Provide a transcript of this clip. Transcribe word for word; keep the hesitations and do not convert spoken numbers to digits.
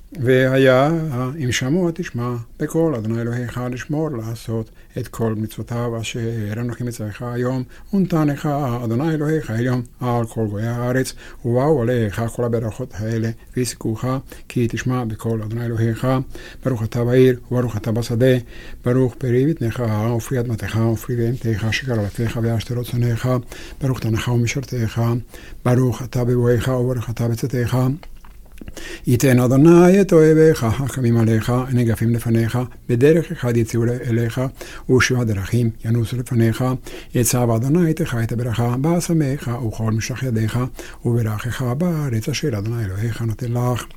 והיה, אם שמוע תשמע בקול אדוני אלוהיך לשמור לעשות את כל מצוותיו אשר אנוכי מצווך היום, ונתנך אדוני אלוהיך היום על כל גויי הארץ, ובאו עליך כל הברכות האלה ויזכוך, כי תשמע בקול אדוני אלוהיך. ברוך אתה בעיר וברוך אתה בשדה, ברוך פרי בטנך ופרי אדמתך ופרי בהמתך שגללתך והשתרות צאנך, ברוך תנך ומשרתך, ברוך אתה בבואך וברוך אתה בצאתך. ייתן אדוני את אוהביך החכמים עליך, נגפים לפניך, בדרך אחד יצאו אליך, ושבע דרכים ינוסו לפניך. יצב אדוני איתך את הברכה, באשמך וכל משלח ידיך, וברכך בארץ אשר אדוני אלוהיך נותן לך.